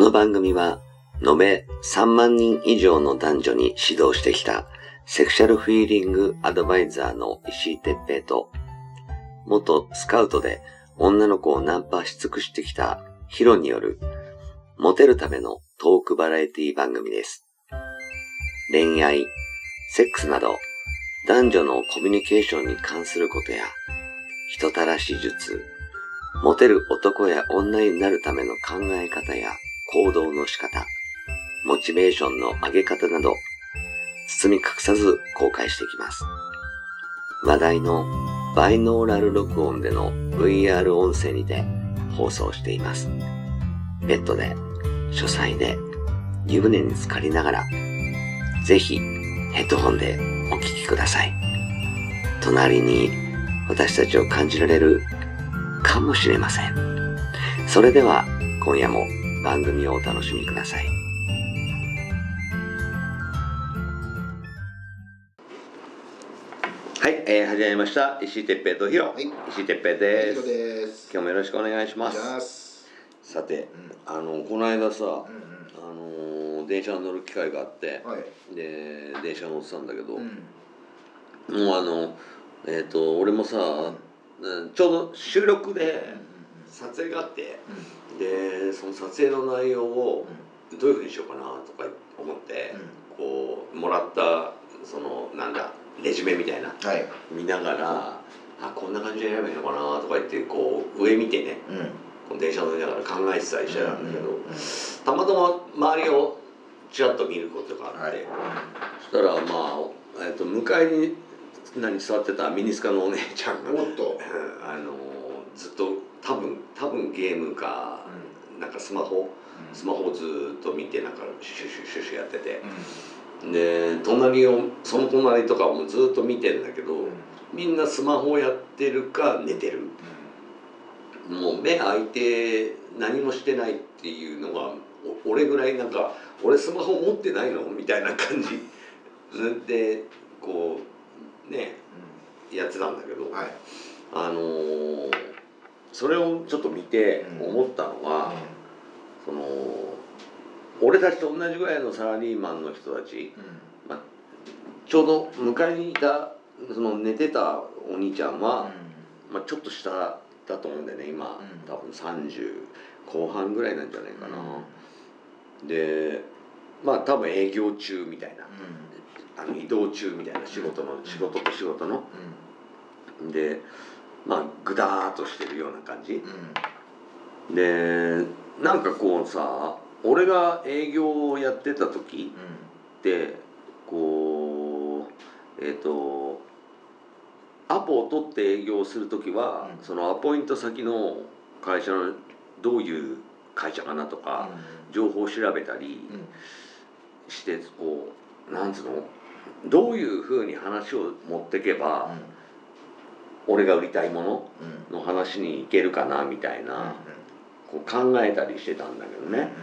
の番組は延べ3万人以上の男女に指導してきたセクシャルフィーリングアドバイザーの石井哲平と、元スカウトで女の子をナンパし尽くしてきたヒロによるモテるためのトークバラエティ番組です。恋愛、セックスなど男女のコミュニケーションに関することや人たらし術、モテる男や女になるための考え方や行動の仕方、モチベーションの上げ方など包み隠さず公開していきます。話題のバイノーラル録音での VR 音声にて放送しています。ベッドで、書斎で、湯船に浸かりながら、ぜひヘッドホンでお聞きください。隣に私たちを感じられるかもしれません。それでは今夜も番組をお楽しみください。はい、始まりました。石井哲平とヒロ、はい、石井哲平です。今日もよろしくお願いします。さて、この間さ、電車に乗る機会があって、はい、で電車乗ってたんだけど、もう俺もさ、ちょうど収録で撮影があって、でその撮影の内容をどういうふうにしようかなとか思って、こうもらったそのレジュメみたいな、見ながら、こんな感じでやればいいのかなとか言ってこう上見てね、この電車乗りながら考えてたりしてたんだけど、たまたま周りをちらっと見ることがあって、そしたら向かいに座ってたミニスカのお姉ちゃんがずっと多分ゲームか、スマホをずっと見てシュシュシュシュやってて、でその隣とかもずっと見てるんだけど、みんなスマホをやってるか寝てる、もう目開いて何もしてないっていうのが俺ぐらい俺スマホ持ってないのみたいな感じでこうね、やってたんだけど、それをちょっと見て思ったのは、その俺たちと同じぐらいのサラリーマンの人たち、ちょうど向かいにいたその寝てたお兄ちゃんは、ちょっと下だと思うんだよね、今多分30後半ぐらいなんじゃないかな。で多分営業中みたいな、移動中みたいな仕事と仕事の、でグダーっとしてるような感じ、でこうさ、俺が営業をやってた時って、こうアポを取って営業する時は、そのアポイント先の会社のどういう会社かなとか、情報を調べたりして、こうどういうふうに話を持ってけば、俺が売りたいものの話にいけるかなみたいな、こう考えたりしてたんだけどね、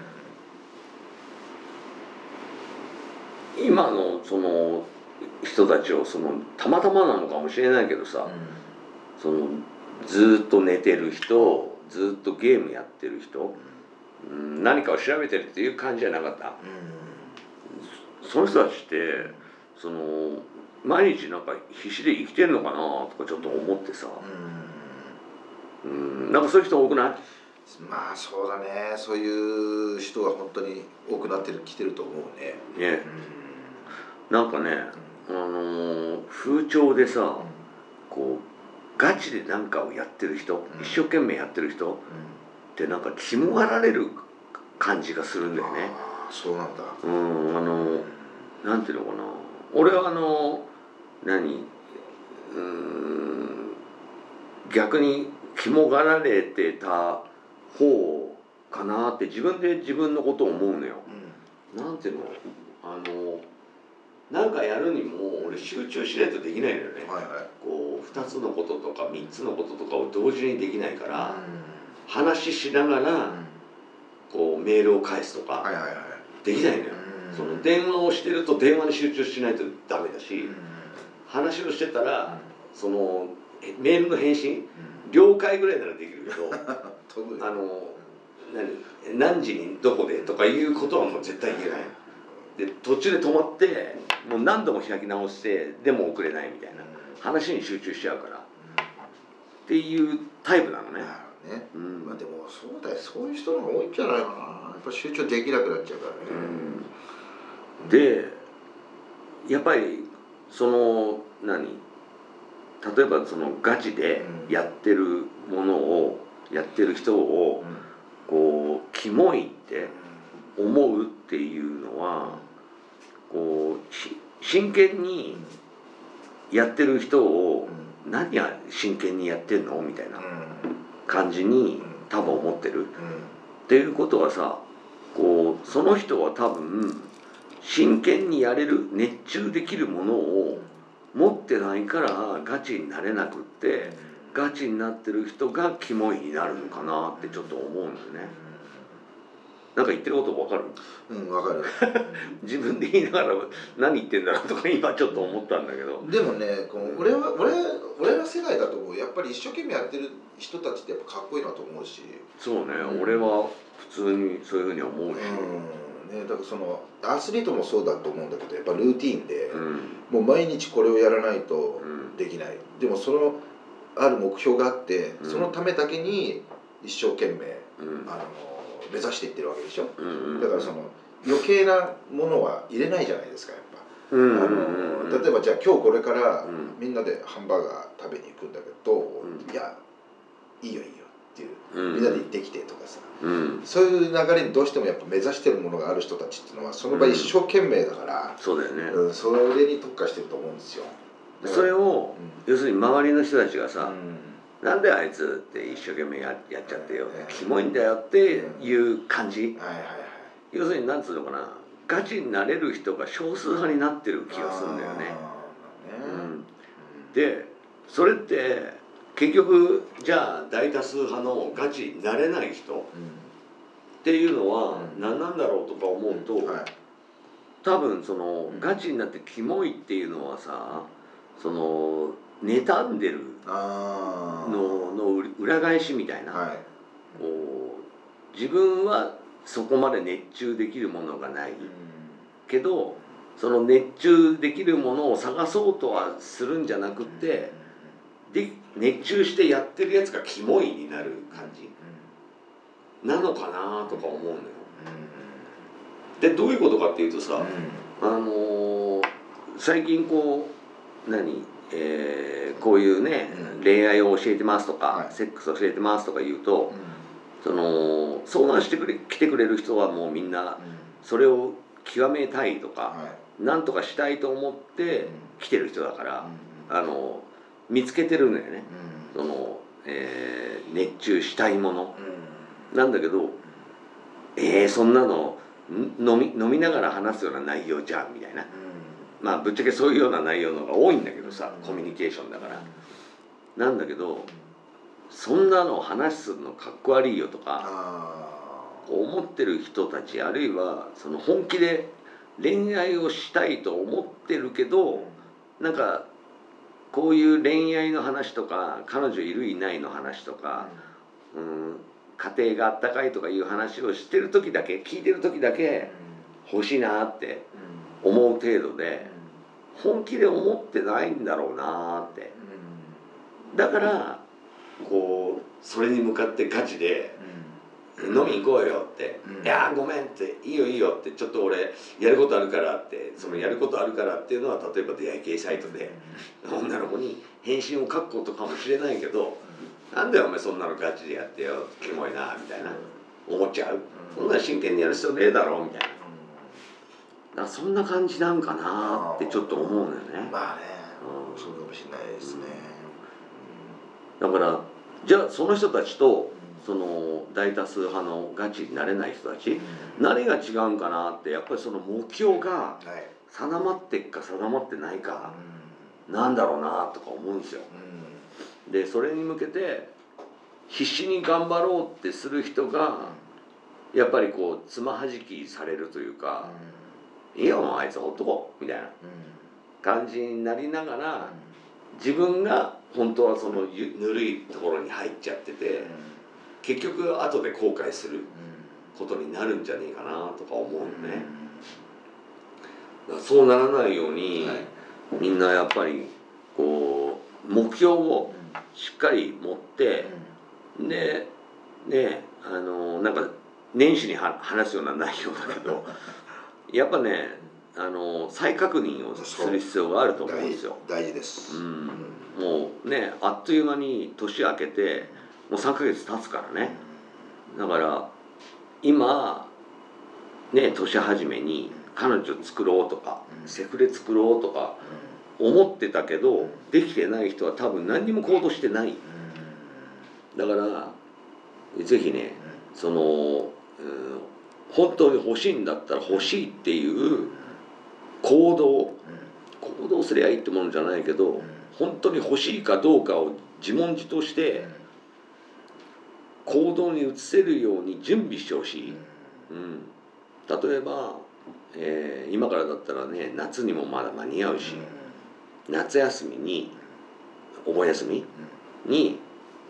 今のその人たちをたまたまなのかもしれないけどさ、ずっと寝てる人、ずっとゲームやってる人、何かを調べてるっていう感じじゃなかった、その人たちって毎日必死で生きてるのかなとかちょっと思ってさ、そういう人多くない？ そうだね、そういう人が本当に多くなってきてると思うね。 風潮でさ、こうガチで何かをやってる人、一生懸命やってる人って肝がられる感じがするんだよね。 そうなんだ。 なんていうのかな、俺は逆に肝がられてた方かなって自分のことを思うのよ。なんていうの、やるにも俺集中しないとできないのよね。こう2つのこととか3つのこととかを同時にできないから、話しながらこうメールを返すとかできないのよ。その電話をしてると電話に集中しないとダメだし、話をしてたらそのメールの返信、了解ぐらいならできるけど何時にどこでとかいうことはもう絶対言えない。で途中で止まってもう何度も開き直してでも送れないみたいな話に集中しちゃうからっていうタイプなのね。 まあでもそうだよ、そういう人の方が多いんじゃないかな。やっぱ集中できなくなっちゃうからね。 でやっぱりその例えばそのガチでやってるものをやってる人をこうキモいって思うっていうのはこう真剣にやってる人を何が真剣にやってんのみたいな感じに多分思ってるっていうことはさ、こうその人は多分真剣にやれる熱中できるものを持ってないからガチになれなくってガチになってる人がキモいになるのかなってちょっと思うんだよね。なんか言ってること分かる？ 分かる。 自分で言いながら何言ってんだろうとか今ちょっと思ったんだけど。 でもね、俺の世代だと思う。やっぱり一生懸命やってる人たちってやっぱかっこいいなと思うし。 そうね、俺は普通にそういうふうに思うし。 ね、だからそのアスリートもそうだと思うんだけど、やっぱルーティーンで、もう毎日これをやらないとできない。でもそのある目標があって、そのためだけに一生懸命、目指していってるわけでしょ。だからその余計なものは入れないじゃないですか、やっぱ。例えばじゃあ今日これからみんなでハンバーガー食べに行くんだけど、いやいいよいいよっていう、みんなで行ってきてとかさ、そういう流れにどうしてもやっぱ目指してるものがある人たちっていうのはその場一生懸命だから、 そうだよね、 それに特化してると思うんですよ。 それを、要するに周りの人たちがさ、なんであいつって一生懸命やっちゃってよ、キモいんだよっていう感じ。要するになんつうのかな、ガチになれる人が少数派になってる気がするんだよね。でそれって結局じゃあ大多数派のガチになれない人っていうのは何なんだろうとか思うと、多分そのガチになってキモいっていうのはさ、その妬んでるの裏返しみたいな、こう自分はそこまで熱中できるものがないけど、その熱中できるものを探そうとはするんじゃなくってで熱中してやってるやつがキモいになる感じなのかなとか思うのよ。でどういうことかっていうとさ、最近こうこういうね、恋愛を教えてますとか、セックスを教えてますとか言うと、その相談して来てくれる人はもうみんなそれを極めたいとか、なんとかしたいと思って来てる人だから、見つけてるんだよね、その、熱中したいもの、なんだけどそんなの飲みながら話すような内容じゃんみたいな、まあぶっちゃけそういうような内容の方が多いんだけどさ、コミュニケーションだから、なんだけどそんなの話すのかっこ悪いよとか思ってる人たち、あるいはその本気で恋愛をしたいと思ってるけど、なんかこういう恋愛の話とか彼女いるいないの話とか、家庭があったかいとかいう話をしてる時だけ、聞いてる時だけ欲しいなって思う程度で、本気で思ってないんだろうなって。だからこうそれに向かってガチで飲み行こうよって、いやごめんって、いいよいいよって、ちょっと俺やることあるからって、そのやることあるからっていうのは例えば出会い系サイトで女の子に返信を書くことかもしれないけど、なんだよお前そんなのガチでやってよ、キモいなみたいな思っちゃう。そんな真剣にやる必要ねえだろみたいな。だからそんな感じなんかなってちょっと思うのよね。 まあね、そうかもしれないですね。 だからじゃあその人たちとその大多数派のガチになれない人たち、何が違うんかなって、やっぱりその目標が定まってっか定まってないかなんだろうなとか思うんですよ。でそれに向けて必死に頑張ろうってする人がやっぱりこうつまはじきされるというか、いいよもうあいつほっとこうみたいな感じになりながら、自分が本当はそのぬるいところに入っちゃってて、 結局後で後悔することになるんじゃねえかなとか思うよね。だからそうならないように、みんなやっぱりこう目標をしっかり持って、でね、なんか年始に話すような内容だけどやっぱね、再確認をする必要があると思うんですよ。 大事です、 もうね、あっという間に年明けてもう3ヶ月経つからね。だから今ね、年始めに彼女作ろうとか、セフレ作ろうとか思ってたけど、できてない人は多分何にも行動してない。だからぜひね、その、本当に欲しいんだったら欲しいっていう行動すりゃいいってものじゃないけど、本当に欲しいかどうかを自問自答して行動に移せるように準備してほしい。例えば、今からだったらね、夏にもまだ間に合うし、夏休みにお盆休みに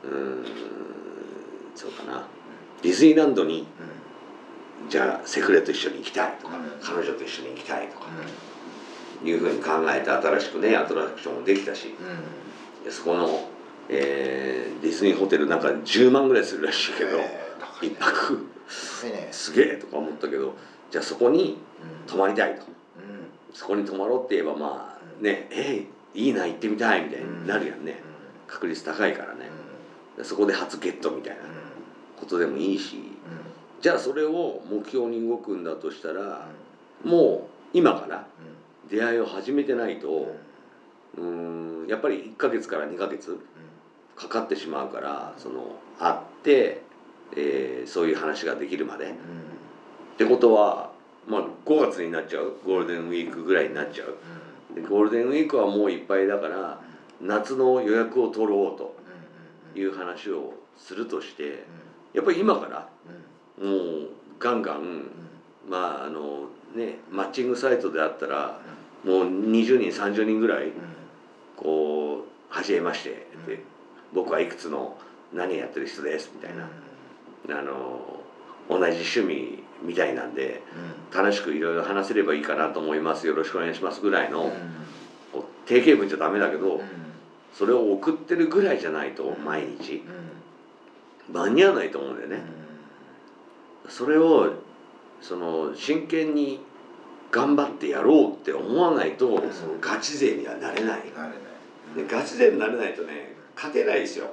そうかな、ディズニーランドに、じゃあセフレと一緒に行きたいとか、彼女と一緒に行きたいとか、いうふうに考えて新しくねアトラクションもできたし、そこの、ディズニーホテルなんか10万ぐらいするらしいけど、一泊すげえとか思ったけど、じゃあそこに泊まりたいと、そこに泊まろうって言えばまあね、いいな行ってみたいみたいになるやんね。確率高いからね。そこで初ゲットみたいなことでもいいし、じゃあそれを目標に動くんだとしたら、もう今から出会いを始めてないと、やっぱり1ヶ月から2ヶ月かかってしまうから、その会って、そういう話ができるまで、ってことは、まあ、5月になっちゃう、ゴールデンウィークぐらいになっちゃう。でゴールデンウィークはもういっぱいだから夏の予約を取ろうという話をするとして、やっぱり今からもうガンガン、まあマッチングサイトであったらもう20人30人ぐらいこう「はじめまして」で「僕はいくつの何やってる人です」みたいな、同じ趣味みたいなんで、楽しくいろいろ話せればいいかなと思います、よろしくお願いしますぐらいの、定型文じゃダメだけど、それを送ってるぐらいじゃないと毎日間に合わないと思うんだよね。それをその真剣に頑張ってやろうって思わないと、そのガチ勢にはなれない。でガチ勢になれないとね、勝てないですよ。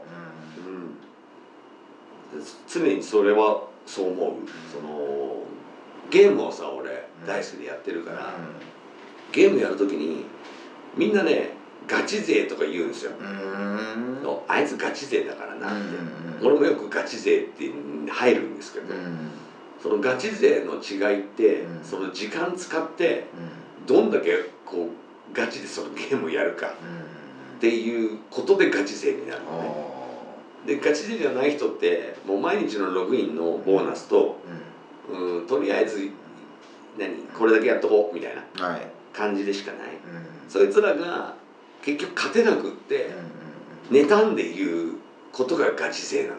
常にそれはそう思う。そのゲームをさ、俺大好きでやってるから、ゲームやるときにみんなねガチ勢とか言うんですよ。あいつガチ勢だからなって、俺もよくガチ勢って入るんですけど、そのガチ勢の違いって、その時間使ってどんだけこうガチでそのゲームをやるかっていうことでガチ勢になるのね。でガチ勢じゃない人ってもう毎日のログインのボーナスと、とりあえずこれだけやっとこうみたいな感じでしかない、そいつらが結局勝てなくって妬んで言うことがガチ勢なのね。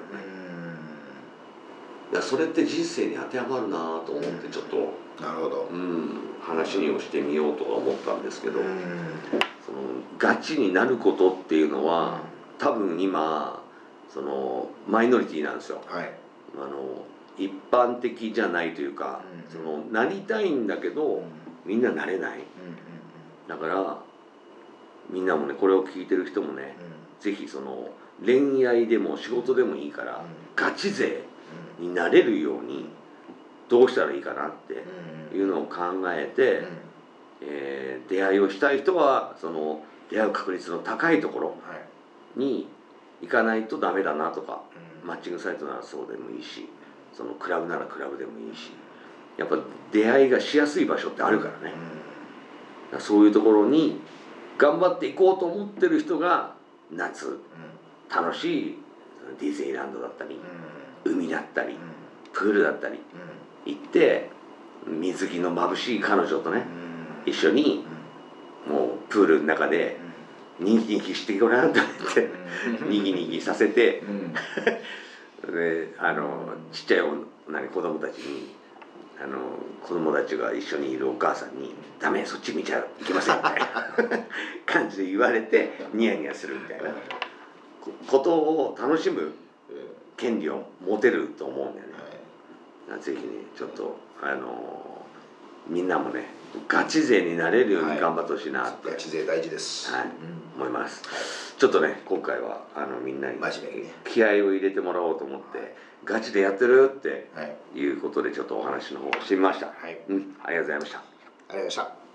だからそれって人生に当てはまるなと思ってちょっと、 なるほど、 話をしてみようとは思ったんですけど、そのガチになることっていうのは多分今そのマイノリティなんですよ。一般的じゃないというか、そのなりたいんだけどみんななれない。だからみんなもね、これを聞いてる人もね、ぜひその恋愛でも仕事でもいいからガチ勢になれるようにどうしたらいいかなっていうのを考えて、出会いをしたい人はその出会う確率の高いところに行かないとダメだなとか、マッチングサイトならそうでもいいし、そのクラブならクラブでもいいし、やっぱ出会いがしやすい場所ってあるからね。そういうところに頑張っていこうと思ってる人が夏楽しいディズニーランドだったり、海だったり、プールだったり行って、水着の眩しい彼女とね一緒にもうプールの中でニギニギしてごらんと言ってニギニギさせてでちっちゃい子供たちに子供たちが一緒にいるお母さんに「ダメ、そっち見ちゃいけません」みたいな感じで言われてニヤニヤするみたいなことを楽しむ権利を持てると思うんだよね。ぜひねちょっとみんなもねガチ勢になれるように頑張ってほしいなって、 ガチ勢大事です、 思います。ちょっとね今回はみんなに真面目にね気合を入れてもらおうと思ってガチでやってるっていうことでちょっとお話の方をしてみました。ありがとうございました。 ありがとうございました。